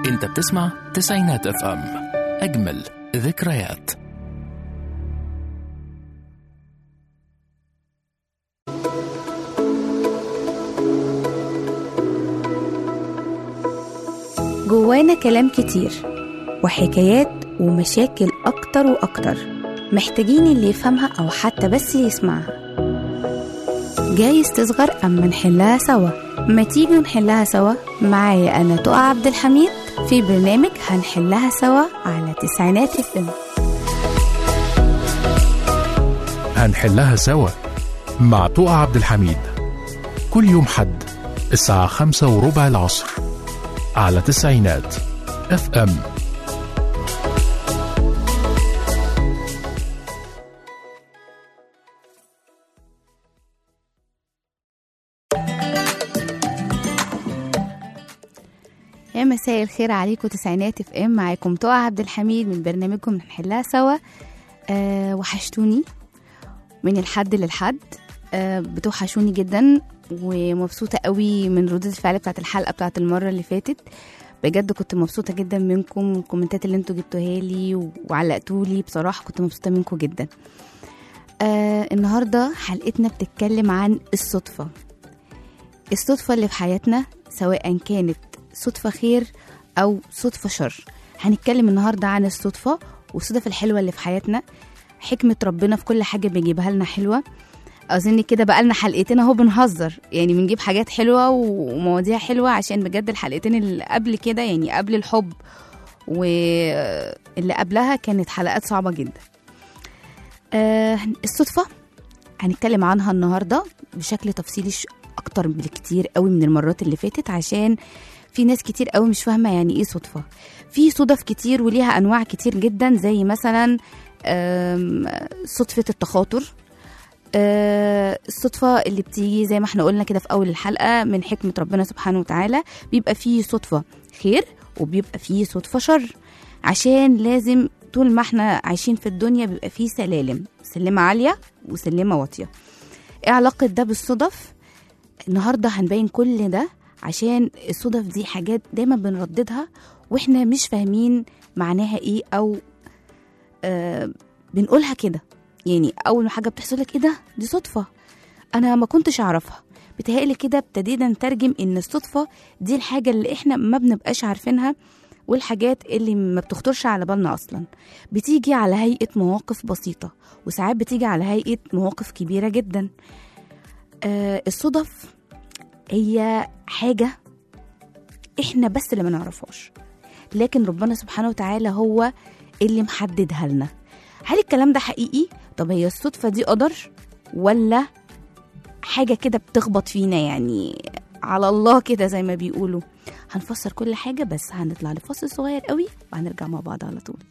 انت بتسمع تسعينات اف ام، اجمل ذكريات. جوانا كلام كتير وحكايات ومشاكل أكتر وأكتر، محتاجين اللي يفهمها أو حتى بس يسمعها. جايز تصغر أما نحلها سوا، ما تيجي نحلها سوا. معايا أنا تقى عبد الحميد في برنامج هنحلها سوا على تسعينات اف ام. هنحلها سوا مع تقى عبد الحميد، كل يوم حد الساعة 5:15 العصر على تسعينات اف ام. يا مساء الخير عليكم، تسعينات اف ام، معاكم تقى عبد الحميد من برنامجكم هنحلها سوا. وحشتوني من الحد للحد، بتوحشوني جدا، ومبسوطة قوي من ردود الفعل بتاعت الحلقة بتاعت المرة اللي فاتت. بجد كنت مبسوطة جدا منكم، والكومنتات اللي انتوا جبتوها لي وعلقتولي، بصراحة كنت مبسوطة منكم جدا. النهاردة حلقتنا بتتكلم عن الصدفة اللي في حياتنا، سواء كانت صدفة خير أو صدفة شر. هنتكلم النهاردة عن الصدفة والصدف الحلوة اللي في حياتنا، حكمة ربنا في كل حاجة بيجيبها لنا حلوة. أظن كده بقالنا حلقتين اهو بنهزر، يعني بنجيب حاجات حلوة ومواضيع حلوة، عشان بجد الحلقتين اللي قبل كده، يعني قبل الحب واللي قبلها، كانت حلقات صعبة جدا. الصدفة هنتكلم عنها النهاردة بشكل تفصيلي أكتر بكتير قوي من المرات اللي فاتت، عشان في ناس كتير قوي مش فاهمة يعني ايه صدفة. في صدف كتير وليها أنواع كتير جدا، زي مثلا صدفة التخاطر، الصدفة اللي بتيجي زي ما احنا قلنا كده في أول الحلقة من حكمة ربنا سبحانه وتعالى. بيبقى فيه صدفة خير وبيبقى فيه صدفة شر، عشان لازم طول ما احنا عايشين في الدنيا بيبقى فيه سلمة عالية وسلمة واطية. ايه علاقة ده بالصدف؟ النهاردة هنبين كل ده، عشان الصدف دي حاجات دايما بنرددها واحنا مش فاهمين معناها ايه، او بنقولها كده. يعني اول ما حاجه بتحصل لك، ايه ده؟ دي صدفه، انا ما كنتش اعرفها. بتهيألي كده ابتدينا نترجم ان الصدفه دي الحاجه اللي احنا ما بنبقاش عارفينها، والحاجات اللي ما بتخطرش على بالنا اصلا. بتيجي على هيئه مواقف بسيطه، وساعات بتيجي على هيئه مواقف كبيره جدا. الصدف هي حاجه احنا بس اللي ما نعرفهاش، لكن ربنا سبحانه وتعالى هو اللي محددها لنا. هل الكلام ده حقيقي؟ طب هي الصدفة دي قدر ولا حاجة كده بتخبط فينا، يعني على الله كده زي ما بيقولوا؟ هنفسر كل حاجة، بس هنطلع لفاصل صغير قوي وهنرجع مع بعض على طول.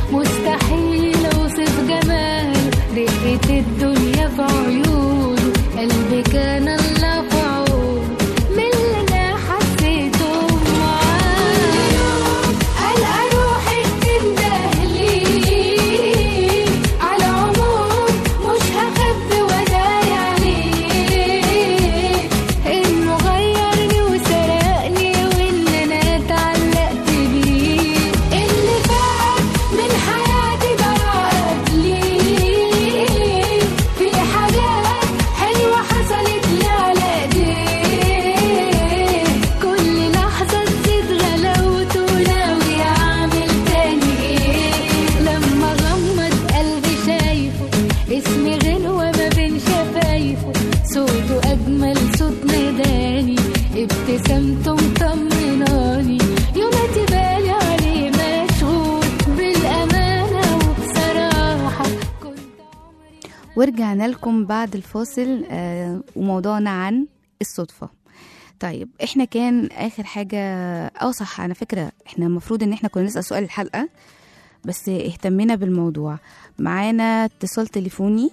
الدنيا في عيونه ابتسامته مطمناني، يوماتي بالي عليه مشغول بالأمانة وبصراحة كنت عمري. ورجعنا لكم بعد الفاصل وموضوعنا عن الصدفة. طيب احنا كان اخر حاجة صح، على فكرة احنا المفروض ان احنا كنا نسأل سؤال الحلقة بس اهتمينا بالموضوع. معانا اتصال تليفوني.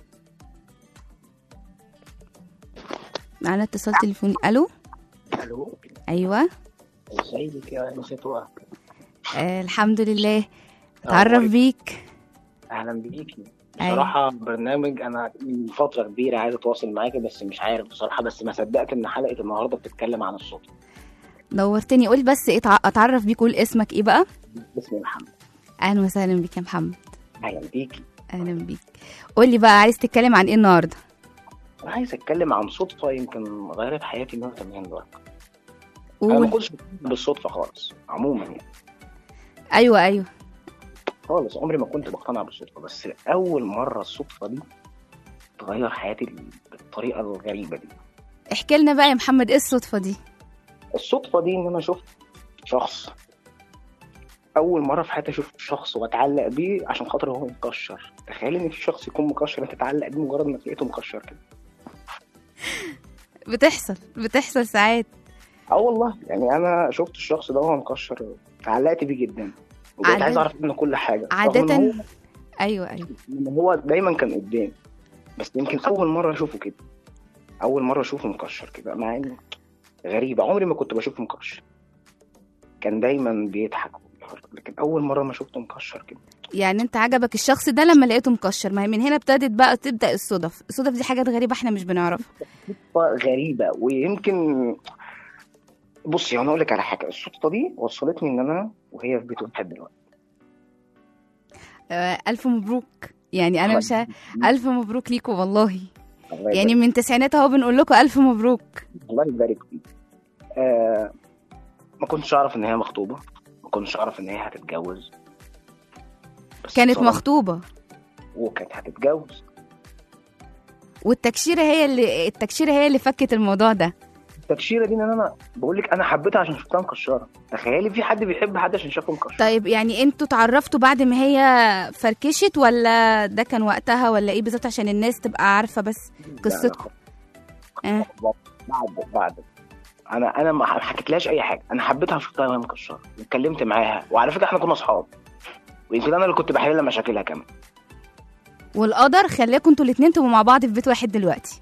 الو. الو، ايوه. ازيك يا انسة وقت؟ الحمد لله. اتعرف بيك. اهلا بيكي. بصراحة برنامج انا من فترة كبيرة عايز اتواصل معاكي بس مش عارف بصراحة، بس ما صدقت ان حلقة النهاردة بتتكلم عن الصدفة. نورتني. قول بس اتعرف بيك، قول اسمك ايه بقى؟ اسمي محمد. اهلا وسهلا بيك يا محمد. اهلا بيكي. اهلا بيك. قول لي بقى عايز تتكلم عن ايه النهارده؟ انا عايز اتكلم عن صدفة يمكن غيرت حياتي 180 درجة. قول. انا ما كنتش بالصدفة خالص عموما يعني. ايوه خالص عمري ما كنت بقتنع بالصدفة، بس اول مرة الصدفة دي تغير حياتي بالطريقة الغريبة دي. احكي لنا بقى يا محمد ايه الصدفة دي؟ الصدفة دي ان انا شفت شخص اول مرة في حياتي اشوف شخص واتعلق بيه عشان خاطر هو مكشر. تخيل ان في شخص يكون مكشر انت تتعلق بيه مجرد ما لقيته مكشر كده. بتحصل ساعات. والله يعني انا شفت الشخص ده وهو مكشر، تعلقت بيه جدا وبقيت عايز اعرف منه كل حاجة. عادة ايوه هو دايما كان قدام، بس يمكن اول مرة اشوفه كده، اول مرة اشوفه مكشر كده، مع انه غريبة عمري ما كنت بشوفه مكشر، كان دايما بيضحك لكن اول مرة ما شفته مكشر كده. يعني انت عجبك الشخص ده لما لقيته مكشر. ما هي من هنا تبدأ الصدف دي حاجات غريبة احنا مش بنعرفها. غريبة. ويمكن بصي انا اقول لك على حاجة، الصدفة دي وصلتني ان انا وهي في بيت واحد دلوقتي. ألف مبروك. يعني أنا مش ألف مبروك ليكوا والله. يعني يبارك. من التسعينات اهو بنقول لكم ألف مبروك. الله يبارك فيك. ما كنتش أعرف إن هي مخطوبة، ما كنتش أعرف إن هي هتتجوز. كانت مخطوبة وكانت هتتجوز، والتكشيرة هي اللي فكت الموضوع ده. التكشيرة دي إن أنا بقول لك أنا حبيتها عشان شفتها مكشرة. تخيلي في حد بيحب حد عشان شافه مكشر. طيب يعني انتوا اتعرفتوا بعد ما هي فركشت ولا ده كان وقتها ولا ايه بالظبط عشان الناس تبقى عارفة بس قصتكم؟ بعد انا ما حكيتلهاش اي حاجه، انا حبيتها وشفتها وهي مكشره واتكلمت معاها، وعلى فكره احنا كنا اصحاب ويمكن انا اللي كنت بحل لها مشاكلها كمان. والقدر خلاكم انتوا الاثنين تبقوا مع بعض في بيت واحد دلوقتي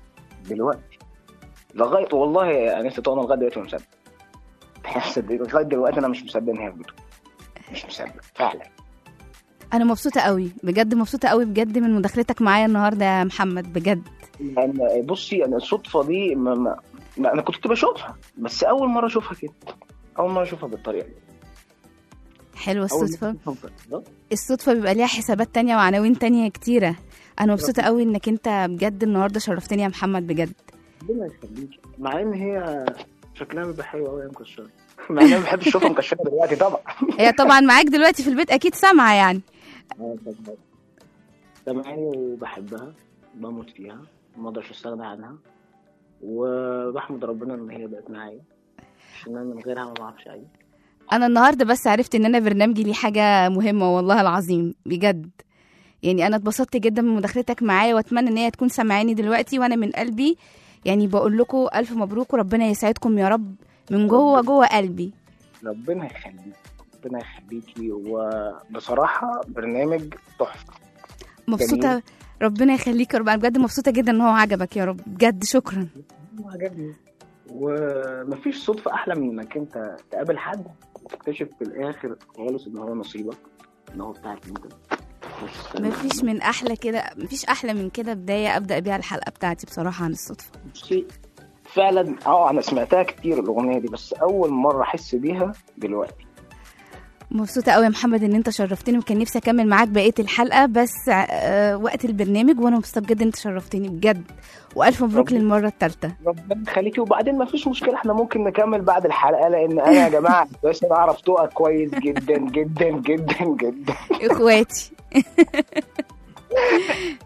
لغايه والله انا لسه لغايه دلوقتي مش مصدق. لغايه دلوقتي انا مش مصدق ان هي في بيته، مش مصدق فعلا. انا مبسوطه قوي بجد، مبسوطه قوي بجد من مداخلتك معايا النهارده يا محمد بجد. يعني بصي انا الصدفه دي ما انا كنت بشوفها بس اول مره اشوفها كده، اول مره اشوفها بالطريقه دي. حلوه الصدفه بيبقى ليها حسابات تانية وعناوين تانية كتيره. انا مبسوطه قوي انك انت بجد النهارده شرفتني يا محمد بجد. ربنا يخليك. مع ان هي شكلها بيبقى حلو قوي مكشره، مع ان انا ما بحبش اشوفها مكشره دلوقتي طبعا. هي طبعا معاك دلوقتي في البيت اكيد سامعه يعني. سامعاني وبحبها بموت فيها ما اقدرش استغنى عنها، وبحمد ربنا ان هي بقت معايا عشان انا من غيرها ما بعرفش اعيش. انا النهارده بس عرفت ان انا برنامجي ليه حاجه مهمه والله العظيم بجد. يعني انا اتبسطت جدا من مداخلتك معايا واتمنى ان هي تكون سامعاني دلوقتي، وانا من قلبي يعني بقول لكم الف مبروك وربنا يسعدكم يا رب من جوه قلبي. ربنا يخليكي. وبصراحه برنامج تحفه. مبسوطه. ربنا يخليك يا رب. انا بجد مبسوطه جدا ان هو عجبك يا رب بجد. شكرا. عجبني. ومفيش صدفه احلى من انك انت تقابل حد وتكتشف في الاخر خالص ان هو نصيبك، ان هو بتاعك انت. مفيش من احلى كده، مفيش احلى من كده بدايه ابدا بيها الحلقه بتاعتي بصراحه عن الصدفه. فعلا انا سمعتها كتير الاغنيه دي بس اول مره احس بيها دلوقتي. مبسوطه قوي يا محمد ان انت شرفتني، وكان نفسي اكمل معاك بقيه الحلقه بس وقت البرنامج، وانا مبسوطه بجد ان انت شرفتني بجد، والف مبروك للمره الثالثه. ربنا يخليكي. وبعدين ما فيش مشكله احنا ممكن نكمل بعد الحلقه، لان انا يا جماعه بس انا اعرف توقع كويس جدا جدا جدا جدا. اخواتي.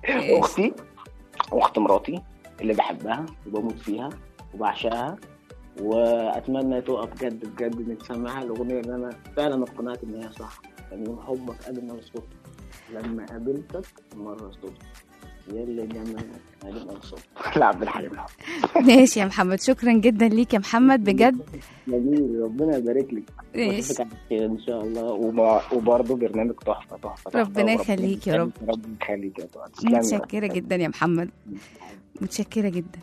اختي واخت مراتي اللي بحبها وبموت فيها وبعشقها واتمنى تقف جد بجد نسمعها الاغنيه اللي انا فعلا اقتنعت ان هي صح. كان يوم حبك قابلنا بالصدفه، لما قابلتك مره صدفه، يا اللي جمالك قابلنا بالصدفه. لا عبد الحليم حافظ. ماشي يا محمد، شكرا جدا ليك يا محمد بجد. جميل، ربنا يبارك لك. ماشي. واشوفك على خير ان شاء الله. وبرضه برنامج تحفه تحفه. ربنا يخليك يا رب. ربنا يخليك يا طارق. متشكرة جدا يا محمد، متشكرة جدا.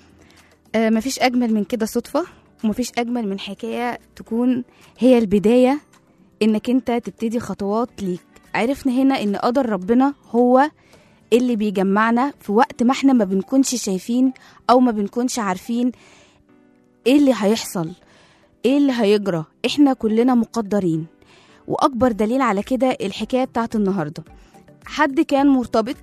مفيش أجمل من كده صدفة، ومفيش أجمل من حكاية تكون هي البداية إنك أنت تبتدي خطوات ليك. عرفنا هنا إن قدر ربنا هو اللي بيجمعنا في وقت ما احنا ما بنكونش شايفين أو ما بنكونش عارفين إيه اللي هيحصل، إيه اللي هيجرى. إحنا كلنا مقدرين. وأكبر دليل على كده الحكاية بتاعت النهاردة. حد كان مرتبط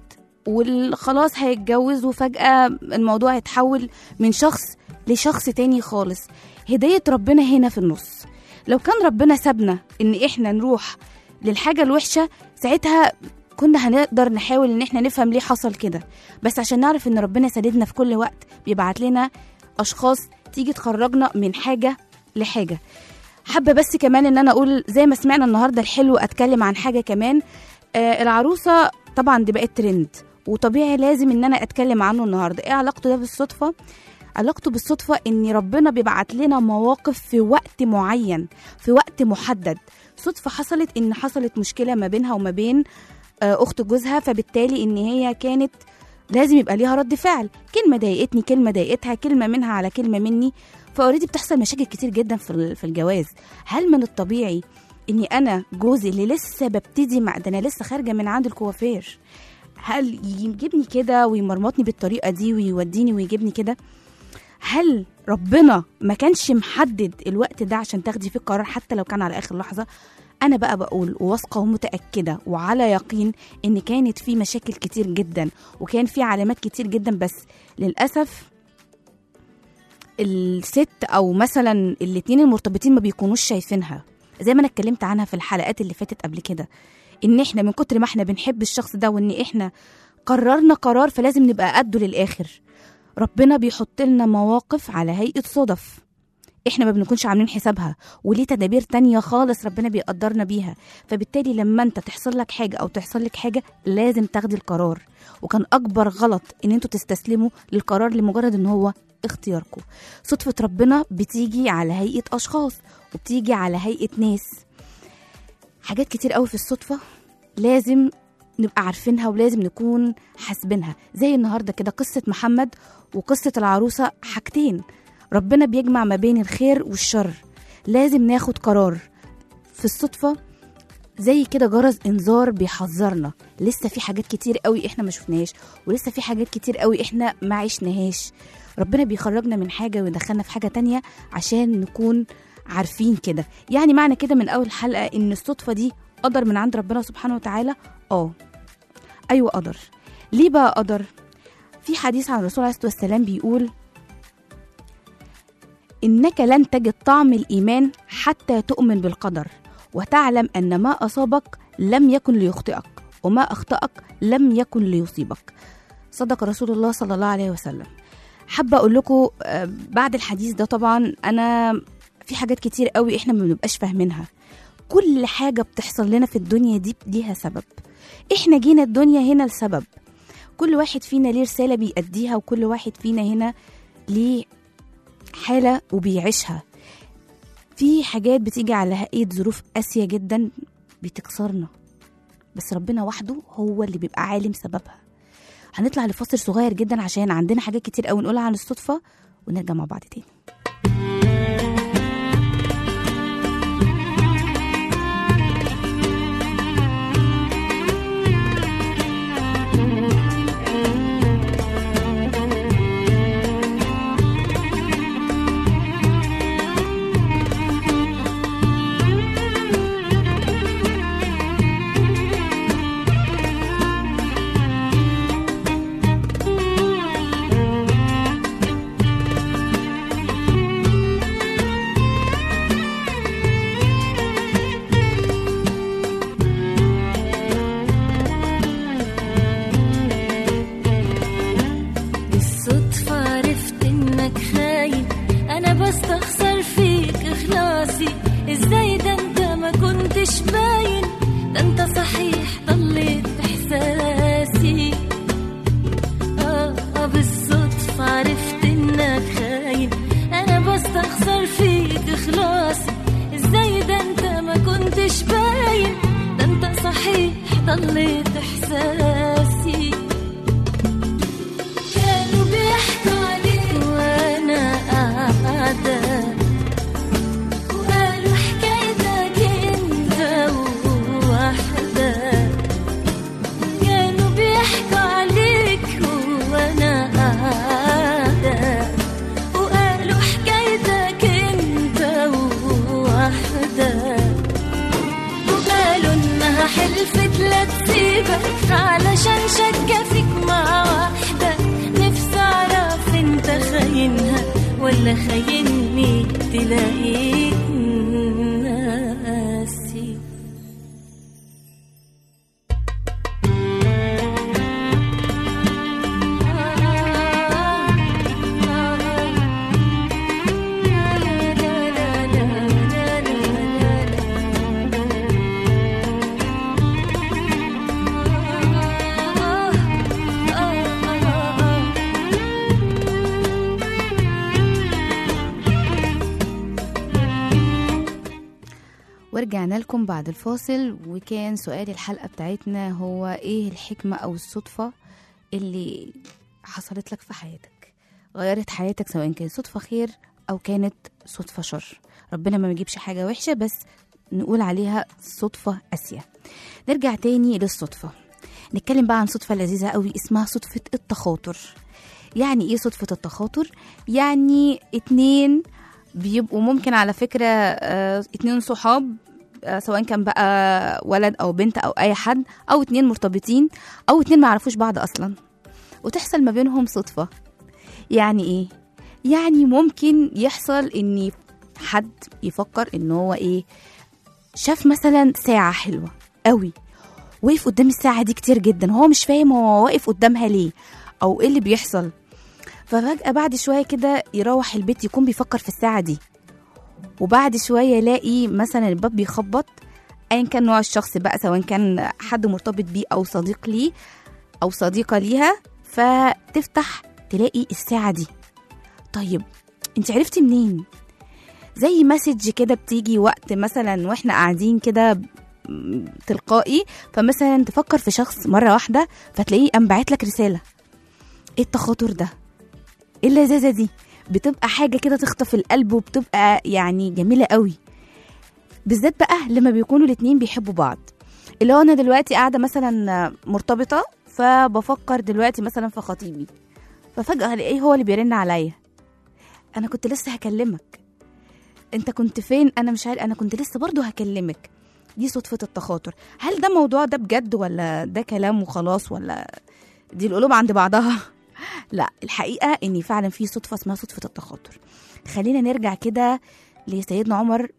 وخلاص هيتجوز، وفجأة الموضوع يتحول من شخص لشخص تاني خالص. هداية ربنا هنا في النص. لو كان ربنا سابنا ان احنا نروح للحاجة الوحشة، ساعتها كنا هنقدر نحاول ان احنا نفهم ليه حصل كده. بس عشان نعرف ان ربنا ساندنا في كل وقت، بيبعت لنا اشخاص تيجي تخرجنا من حاجة لحاجة. حابة بس كمان ان انا اقول زي ما سمعنا النهاردة الحلو، اتكلم عن حاجة كمان. العروسة طبعا دي بقت ترند، وطبيعي لازم ان انا اتكلم عنه النهارده. ايه علاقته ده بالصدفه؟ علاقته بالصدفه ان ربنا بيبعت لنا مواقف في وقت معين، في وقت محدد. صدفه حصلت مشكله ما بينها وما بين اخت جوزها، فبالتالي ان هي كانت لازم يبقى ليها رد فعل. كلمه ضايقتني، كلمه ضايقتها، كلمه منها على كلمه مني. فاوريدي بتحصل مشاكل كتير جدا في الجواز. هل من الطبيعي اني انا جوزي اللي لسه ببتدي ده انا لسه خارجه من عند الكوافير، هل يجيبني كده ويمرمطني بالطريقه دي ويوديني ويجيبني كده؟ هل ربنا ما كانش محدد الوقت ده عشان تاخدي فيه قرار حتى لو كان على اخر لحظه؟ انا بقى بقول وواثقه ومتاكده وعلى يقين ان كانت في مشاكل كتير جدا، وكان في علامات كتير جدا، بس للاسف الست او مثلا الاتنين المرتبطين ما بيكونوش شايفينها. زي ما انا اتكلمت عنها في الحلقات اللي فاتت قبل كده، ان احنا من كتر ما احنا بنحب الشخص ده، وان احنا قررنا قرار فلازم نبقى قده للاخر. ربنا بيحط لنا مواقف على هيئة صدف احنا ما بنكونش عاملين حسابها، وليه تدابير تانية خالص ربنا بيقدرنا بيها. فبالتالي لما انت تحصل لك حاجة او تحصل لك حاجة لازم تاخدي القرار. وكان اكبر غلط ان انتوا تستسلموا للقرار لمجرد ان هو اختياركم. صدفة ربنا بتيجي على هيئة اشخاص، وبتيجي على هيئة ناس. حاجات كتير قوي في الصدفة لازم نبقى عارفينها ولازم نكون حاسبينها. زي النهاردة كده قصة محمد وقصة العروسة، حاجتين ربنا بيجمع ما بين الخير والشر. لازم ناخد قرار. في الصدفة زي كده جرس انذار بيحذرنا، لسه في حاجات كتير قوي احنا ما شفناهاش، ولسه في حاجات كتير قوي احنا ما عشناهاش. ربنا بيخرجنا من حاجة ويدخلنا في حاجة تانية عشان نكون عارفين كده. يعني معنى كده من اول حلقة ان الصدفة دي قدر من عند ربنا سبحانه وتعالى. ايوه قدر. ليه بقى قدر؟ في حديث عن الرسول عليه الصلاة والسلام بيقول: إنك لن تجد طعم الإيمان حتى تؤمن بالقدر، وتعلم أن ما أصابك لم يكن ليخطئك، وما أخطأك لم يكن ليصيبك. صدق رسول الله صلى الله عليه وسلم. حابة أقول لكم بعد الحديث ده، طبعا أنا في حاجات كتير قوي إحنا ما بنبقاش فاهمينها. كل حاجة بتحصل لنا في الدنيا دي ليها سبب. إحنا جينا الدنيا هنا لسبب. كل واحد فينا ليه رسالة بيأديها، وكل واحد فينا هنا ليه حالة وبيعيشها. في حاجات بتيجي على هيئة ظروف قاسية جدا بتكسرنا، بس ربنا وحده هو اللي بيبقى عالم سببها. هنطلع لفاصل صغير جدا عشان عندنا حاجات كتير قوي نقولها عن الصدفة، ونرجع مع بعض تاني. ضليت إحساسي. كانوا بيحكوا عليك وأنا قاعدة، وقالوا حكايتك أنت ووحدة. كانوا بيحكوا عليك وأنا قاعدة، وقالوا حكايتك أنت ووحدة. وقالوا إنها حلفت لا تسيبك علشان شكة فيك مع واحدة. نفسي أعرف أنت خاينها ولا خايني، تلاقيك ناسي. ورجعنا لكم بعد الفاصل، وكان سؤال الحلقة بتاعتنا هو ايه الحكمة او الصدفة اللي حصلت لك في حياتك، غيرت حياتك، سواء كانت صدفة خير او كانت صدفة شر. ربنا ما بيجيبش حاجة وحشة، بس نقول عليها صدفة قاسية. نرجع تاني للصدفة، نتكلم بقى عن صدفة لذيذة قوي اسمها صدفة التخاطر. يعني ايه صدفة التخاطر؟ يعني اتنين بيبقوا ممكن على فكرة اتنين صحاب، سواء كان بقى ولد أو بنت أو أي حد، أو اتنين مرتبطين، أو اتنين ما يعرفوش بعض أصلا، وتحصل ما بينهم صدفة. يعني إيه؟ يعني ممكن يحصل إن حد يفكر إن هو إيه، شاف مثلا ساعة حلوة قوي، وقف قدام الساعة دي كتير جدا، هو مش فاهم هو واقف قدامها ليه أو إيه اللي بيحصل. ففجأة بعد شوية كده يروح البيت يكون بيفكر في الساعة دي، وبعد شوية يلاقي مثلا الباب بيخبط، أيا كان نوع الشخص بقى، سواء كان حد مرتبط بيه أو صديق ليه أو صديقة ليها، فتفتح تلاقي الساعة دي. طيب انت عرفتي منين؟ زي مسج كده بتيجي وقت مثلا واحنا قاعدين كده تلقائي، فمثلا تفكر في شخص مرة واحدة فتلاقيه قام باعت لك رسالة. ايه التخاطر ده؟ ايه اللذاذة دي؟ بتبقى حاجة كده تخطف القلب، وبتبقى يعني جميلة قوي، بالذات بقى لما بيكونوا الاتنين بيحبوا بعض. اللي هو انا دلوقتي قاعدة مثلا مرتبطة، فبفكر دلوقتي مثلا في خطيبي، ففجأة الاقيه هو اللي بيرن عليا، انا كنت لسه هكلمك، انت كنت فين؟ انا مش عارف، انا كنت لسه برضو هكلمك. دي صدفة التخاطر. هل ده موضوع ده بجد ولا ده كلام وخلاص، ولا دي القلوب عند بعضها؟ لا، الحقيقة إن فعلا في صدفة اسمها صدفة التخاطر. خلينا نرجع كده لسيدنا عمر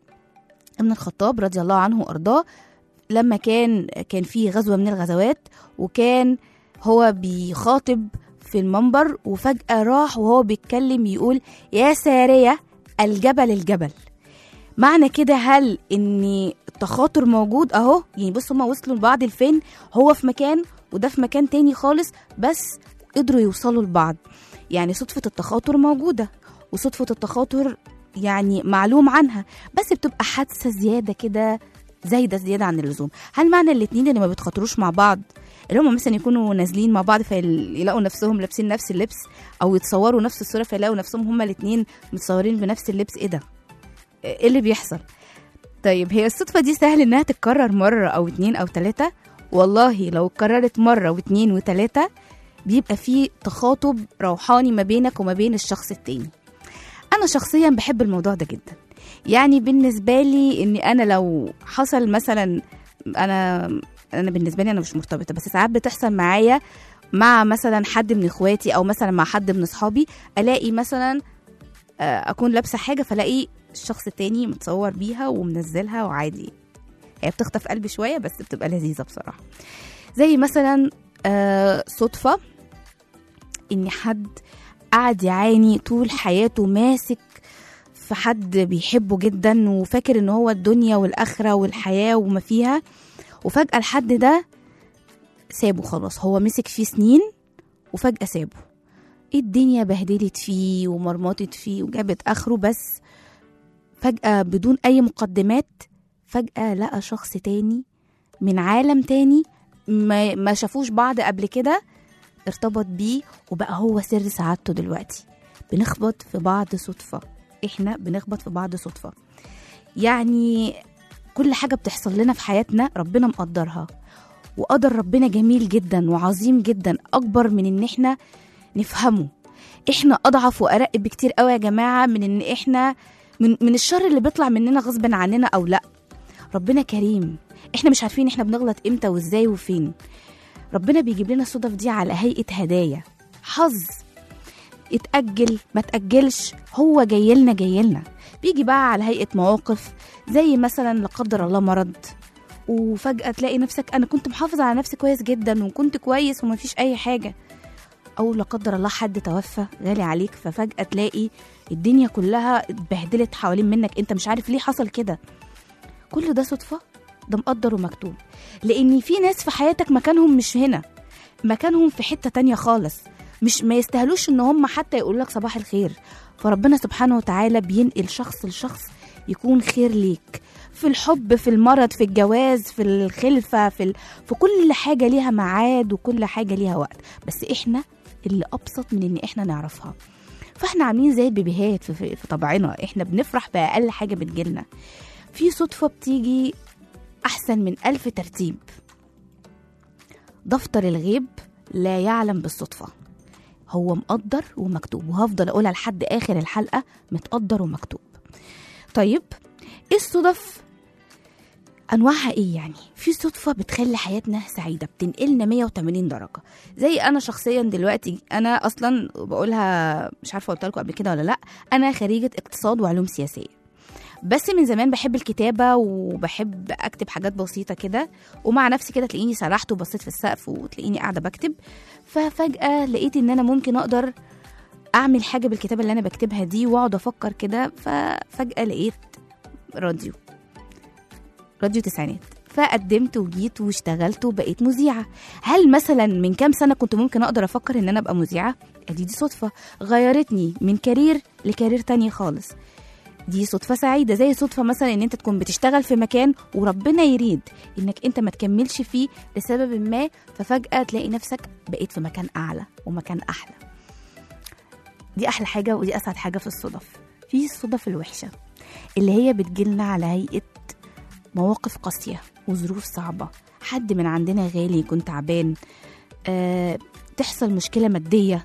بن الخطاب رضي الله عنه وأرضاه، لما كان في غزوة من الغزوات، وكان هو بيخاطب في المنبر، وفجأة راح وهو بيتكلم يقول يا سارية الجبل الجبل. معنى كده هل إن التخاطر موجود؟ أهو يعني بص، هما وصلوا لبعض الفين، هو في مكان وده في مكان تاني خالص، بس قدروا يوصلوا لبعض. يعني صدفة التخاطر موجودة، وصدفة التخاطر يعني معلوم عنها، بس بتبقى حادثة زيادة كده، زيادة عن اللزوم. هل معنى الاتنين اللي ما بيتخاطروش مع بعض اللي هم مثلا يكونوا نازلين مع بعض فيلاقوا نفسهم لابسين نفس اللبس، او يتصوروا نفس الصورة فيلاقوا نفسهم هما الاتنين متصورين بنفس اللبس؟ ايه ده؟ ايه اللي بيحصل؟ طيب هي الصدفة دي سهل انها تتكرر مرة او اتنين او تلاتة؟ والله لو اتكررت مرة واتنين وتلاتة بيبقى فيه تخاطب روحاني ما بينك وما بين الشخص التاني. انا شخصيا بحب الموضوع ده جدا. يعني بالنسبة لي ان انا لو حصل مثلا، انا بالنسبة لي انا مش مرتبطة، بس ساعات بتحصل معايا مع مثلا حد من اخواتي او مثلا مع حد من اصحابي، الاقي مثلا اكون لابسة حاجة فلاقي الشخص التاني متصور بيها ومنزلها، وعادي هي بتخطف قلبي شوية بس بتبقى لذيذة بصراحة. زي مثلا صدفة ان حد قعد يعاني طول حياته ماسك في حد بيحبه جدا، وفاكر ان هو الدنيا والاخرة والحياة وما فيها، وفجأة الحد ده سابه خلاص. هو مسك فيه سنين وفجأة سابه، الدنيا بهدلت فيه ومرمطت فيه وجابت اخره، بس فجأة بدون اي مقدمات فجأة لقى شخص تاني من عالم تاني ما شافوش بعض قبل كده ارتبط بيه وبقى هو سر سعادته دلوقتي. بنخبط في بعض صدفة، احنا بنخبط في بعض صدفة. يعني كل حاجة بتحصل لنا في حياتنا ربنا مقدرها، وقدر ربنا جميل جدا وعظيم جدا، أكبر من إن إحنا نفهمه. إحنا أضعف وأرق بكتير قوي يا جماعة من إن إحنا من الشر اللي بيطلع مننا غصبا عننا أو لأ. ربنا كريم، إحنا مش عارفين إحنا بنغلط إمتى وإزاي وفين. ربنا بيجيب لنا الصدف دي على هيئة هدايا، حظ، اتأجل ما تأجلش، هو جايلنا بيجي بقى على هيئة مواقف، زي مثلا لا قدر الله مرض، وفجأة تلاقي نفسك أنا كنت محافظة على نفسي كويس جدا وكنت كويس وما فيش أي حاجة، أو لا قدر الله حد توفى غالي عليك، ففجأة تلاقي الدنيا كلها اتبهدلت حوالين منك، أنت مش عارف ليه حصل كده. كل ده صدفة، ده مقدر ومكتوب، لأن في ناس في حياتك مكانهم مش هنا، مكانهم في حتة تانية خالص، مش ما يستاهلوش ان هم حتى يقول لك صباح الخير. فربنا سبحانه وتعالى بينقل شخص لشخص يكون خير ليك، في الحب، في المرض، في الجواز، في الخلفة، في كل حاجة ليها ميعاد وكل حاجة ليها وقت، بس احنا اللي ابسط من ان احنا نعرفها. فاحنا عاملين زي البيبيهات في طبعنا، احنا بنفرح بأقل حاجة بتجيلنا. في صدفة بتيجي احسن من 1000 ترتيب. دفتر الغيب لا يعلم بالصدفة، هو مقدر ومكتوب، وهفضل أقولها لحد آخر الحلقة، متقدر ومكتوب. طيب إيه الصدف؟ أنواعها إيه يعني؟ في صدفة بتخلي حياتنا سعيدة، بتنقلنا 180 درجة. زي أنا شخصيا دلوقتي، أنا أصلا بقولها مش عارفة قلت لكم قبل كده ولا لأ، أنا خريجة اقتصاد وعلوم سياسية، بس من زمان بحب الكتابة وبحب أكتب حاجات بسيطة كده، ومع نفسي كده تلاقيني سرحت وبصيت في السقف وتلاقيني قاعدة بكتب. ففجأة لقيت إن أنا ممكن أقدر أعمل حاجة بالكتابة اللي أنا بكتبها دي، وأقعد أفكر كده. ففجأة لقيت راديو تسعينات، فقدمت وجيت واشتغلت وبقيت مذيعة. هل مثلا من كام سنة كنت ممكن أقدر أفكر إن أنا أبقى مذيعة؟ دي صدفة غيرتني من كارير لكارير تاني خالص. دي صدفة سعيدة. زي صدفة مثلا ان انت تكون بتشتغل في مكان وربنا يريد انك انت ما تكملش فيه لسبب ما، ففجأة تلاقي نفسك بقيت في مكان اعلى ومكان احلى. دي احلى حاجة ودي اسعد حاجة في الصدف. في الصدف الوحشة اللي هي بتجيلنا على هيئة مواقف قاسية وظروف صعبة، حد من عندنا غالي يكون تعبان، تحصل مشكلة مادية،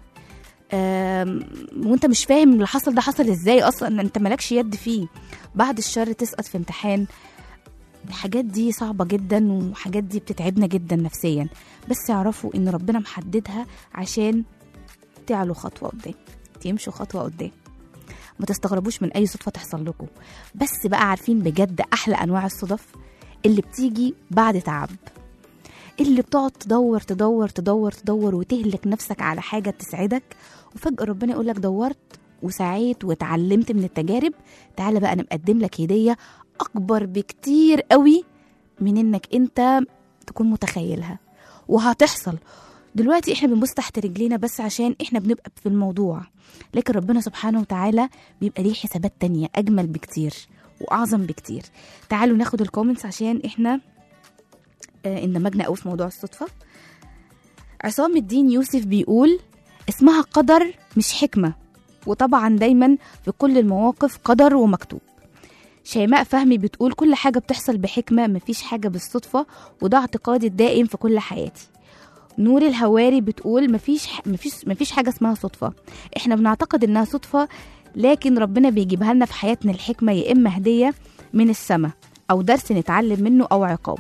وانت مش فاهم اللي حصل ده حصل ازاي اصلا، انت مالكش يد فيه، بعد الشر تسقط في امتحان. الحاجات دي صعبة جدا، وحاجات دي بتتعبنا جدا نفسيا، بس اعرفوا ان ربنا محددها عشان تعلوا خطوة قدام، تمشوا خطوة قدام. ما تستغربوش من اي صدفة تحصل لكم، بس بقى عارفين بجد احلى انواع الصدف اللي بتيجي بعد تعب، اللي بتقعد تدور تدور تدور تدور وتهلك نفسك على حاجة تسعدك، وفجأة ربنا يقولك دورت وسعيت وتعلمت من التجارب، تعالى بقى أنا مقدم لك هدية أكبر بكتير قوي من إنك أنت تكون متخيلها، وهتحصل. دلوقتي إحنا بنبص تحت رجلينا بس عشان إحنا بنبقى في الموضوع، لكن ربنا سبحانه وتعالى بيبقى ليه حسابات تانية أجمل بكتير وأعظم بكتير. تعالوا ناخد الكومنتس عشان إحنا اندمجنا قوي في موضوع الصدفة. عصام الدين يوسف بيقول اسمها قدر مش حكمة، وطبعا دايما في كل المواقف قدر ومكتوب. شيماء فهمي بتقول كل حاجة بتحصل بحكمة، مفيش حاجة بالصدفة، وده اعتقادي الدائم في كل حياتي. نور الهواري بتقول مفيش حاجة اسمها صدفة، احنا بنعتقد انها صدفة، لكن ربنا بيجيبها لنا في حياتنا الحكمة، يا اما هدية من السماء او درس نتعلم منه او عقاب.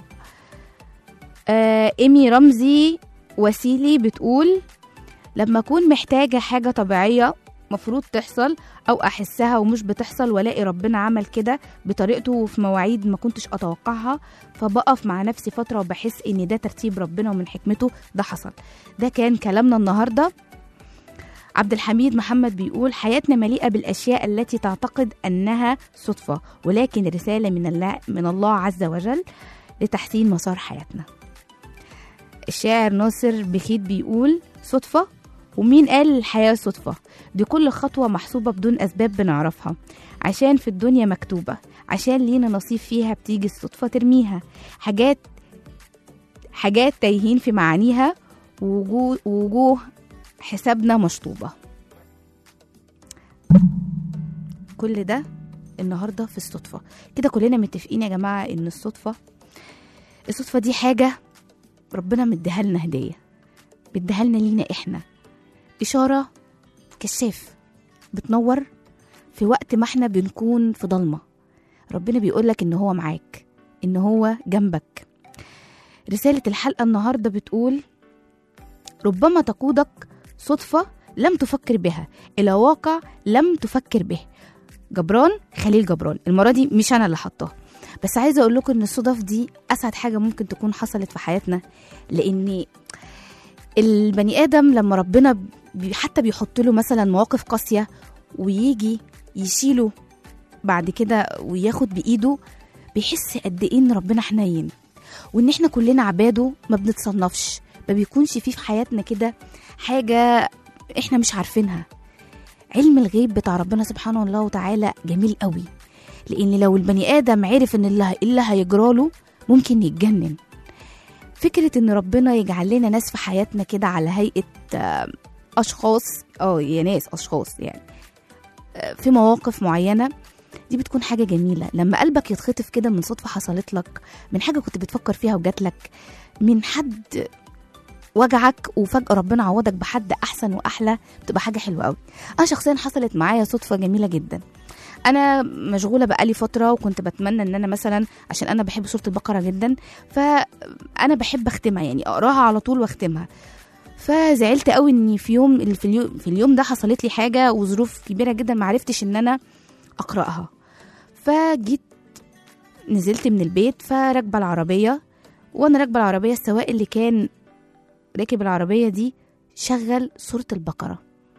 إيمي رمزي وسيلي بتقول لما أكون محتاجة حاجة طبيعية مفروض تحصل أو أحسها ومش بتحصل، ولاقي ربنا عمل كده بطريقته وفي مواعيد ما كنتش أتوقعها، فبقف مع نفسي فترة وبحس إن ده ترتيب ربنا ومن حكمته ده حصل. ده كان كلامنا النهاردة. عبد الحميد محمد بيقول حياتنا مليئة بالأشياء التي تعتقد أنها صدفة، ولكن رسالة من الله عز وجل لتحسين مسار حياتنا. الشاعر ناصر بخيت بيقول صدفة، ومين قال الحياة صدفة؟ دي كل خطوة محسوبة بدون أسباب بنعرفها، عشان في الدنيا مكتوبة، عشان لينا نصيب فيها بتيجي الصدفة ترميها. حاجات تايهين في معانيها، ووجوه حسابنا مشطوبة. كل ده النهاردة في الصدفة. كده كلنا متفقين يا جماعة إن الصدفة دي حاجة ربنا مديها لنا هدية، مديها لنا لينا إحنا، إشارة كشاف بتنور في وقت ما احنا بنكون في ضلمة. ربنا بيقولك إن هو معاك، إن هو جنبك. رسالة الحلقة النهاردة بتقول: ربما تقودك صدفة لم تفكر بها إلى واقع لم تفكر به. جبران، خليل جبران. المرة دي مش أنا اللي حطاه، بس عايزة أقول لكم إن الصدف دي أسعد حاجة ممكن تكون حصلت في حياتنا. لأن البني آدم لما ربنا حتى بيحط له مثلا مواقف قاسية ويجي يشيله بعد كده وياخد بإيده، بيحس قد إيه إن ربنا حنين، وإن إحنا كلنا عباده، ما بنتصنفش، ما بيكونش فيه في حياتنا كده حاجة إحنا مش عارفينها. علم الغيب بتاع ربنا سبحانه الله وتعالى جميل قوي، لأن لو البني آدم عرف إن اللي هيجراله ممكن يتجنن. فكرة إن ربنا يجعل لنا ناس في حياتنا كده على هيئة أشخاص، يا ناس أشخاص يعني في مواقف معينة، دي بتكون حاجة جميلة. لما قلبك يتخطف كده من صدفة حصلت لك، من حاجة كنت بتفكر فيها وجات لك، من حد وجعك وفجأة ربنا عوضك بحد أحسن وأحلى، بتبقى حاجة حلوة قوي. أنا شخصيا حصلت معايا صدفة جميلة جدا. أنا مشغولة بقالي فترة، وكنت بتمنى إن أنا مثلا، عشان أنا بحب سورة البقرة جدا، فأنا بحب أختمها، يعني أقراها على طول وأختمها. فزعلت قوي إني في اليوم ده حصلت لي حاجة وظروف كبيرة جدا، معرفتش إن أنا أقرأها. فجيت نزلت من البيت، فراكبة العربية، وأنا راكبة العربية السواق اللي كان راكب العربية دي شغل سورة البقرة.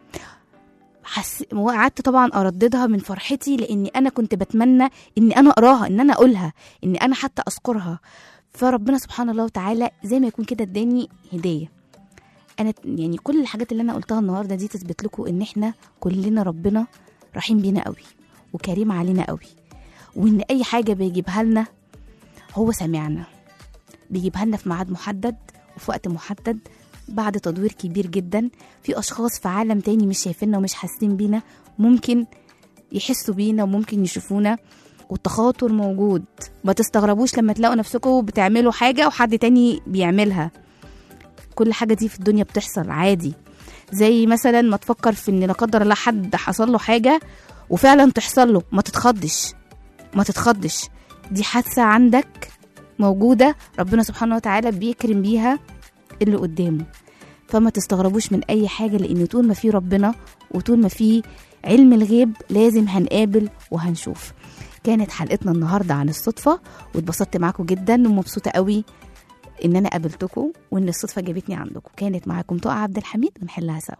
وقعدت طبعا أرددها من فرحتي، لأني أنا كنت بتمنى إني أنا أقراها، إن أنا أقولها، إني أنا حتى أذكرها. فربنا سبحانه الله وتعالى زي ما يكون كده اداني هدية. أنا يعني كل الحاجات اللي أنا قلتها النهاردة دي تثبت لكم إن إحنا كلنا ربنا رحيم بينا قوي وكريم علينا قوي، وإن أي حاجة بيجيبها لنا هو سمعنا، بيجيبها لنا في ميعاد محدد وفي وقت محدد، بعد تدوير كبير جدا. في أشخاص في عالم تاني مش شايفيننا ومش حاسين بينا، ممكن يحسوا بينا وممكن يشوفونا، والتخاطر موجود. ما تستغربوش لما تلاقوا نفسكم بتعملوا حاجة وحد تاني بيعملها. كل حاجة دي في الدنيا بتحصل عادي. زي مثلا ما تفكر في ان لا قدر الله حد حصل له حاجة وفعلا تحصل له، ما تتخضش. دي حادثة عندك موجودة، ربنا سبحانه وتعالى بيكرم بيها اللي قدامه. فما تستغربوش من اي حاجة، لان طول ما في ربنا وطول ما في علم الغيب لازم هنقابل وهنشوف. كانت حلقتنا النهاردة عن الصدفة، واتبسطت معاكم جدا ومبسوطة قوي ان انا قابلتكم وان الصدفة جابتني عندكم. كانت معاكم طه عبد الحميد، ونحلها سوا.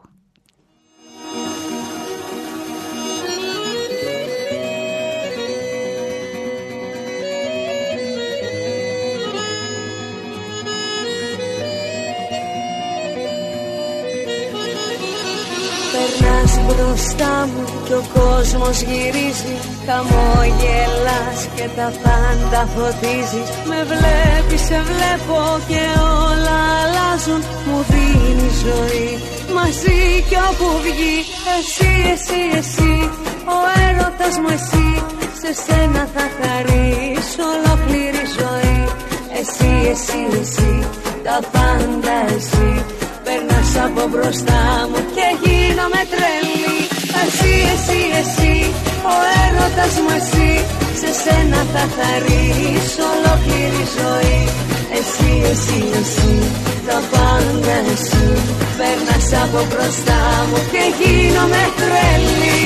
Περνάς μπροστά μου κι ο κόσμος γυρίζει, χαμόγελας και τα πάντα φωτίζεις. Με βλέπεις, σε βλέπω και όλα αλλάζουν. Μου δίνει ζωή μαζί κι όπου βγει. Εσύ, ο έρωτας μου εσύ. Σε σένα θα χαρίσω ολόκληρη ζωή. Εσύ, τα πάντα εσύ. Περνάς από μπροστά μου και γίνομαι τρελή. Εσύ, ο έρωτας μου εσύ. Σε σένα θα χαρίσω ολόκληρη ζωή. Εσύ, τα πάντα εσύ. Περνάς από μπροστά μου και γίνομαι τρελή.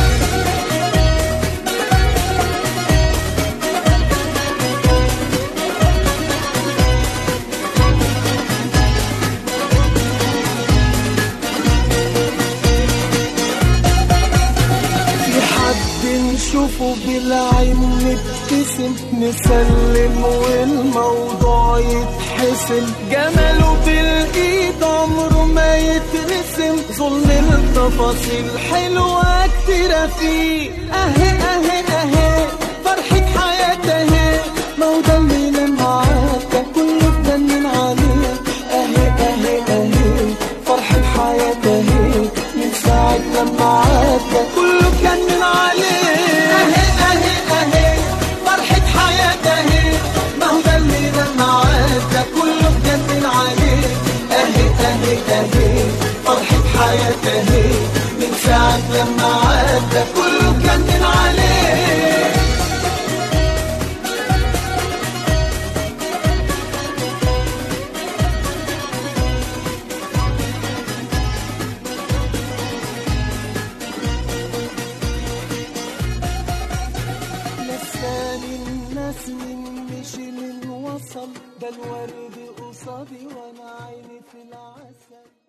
نشوفه بالعين نبتسم نسلم والموضوع يتحسم. جماله بالايد عمره ما يترسم. ظلم التفاصيل حلوة كتيرة فيه. اهي فرحة حياته اهي. ما هو ده اللي معاك كله اتجنن عليه. عدى كله كان من عليه. اهي اهي اهي فرحة حياة اهي، ما هو ده اللي لما عدى كله كان من عليه. اهي اهي اهي فرحة حياة اهي، من ساعة لما عدى كله كان من عليه. لساني الناس من مشي من وصل، ده الورد قصادي وانا عيني في العسل.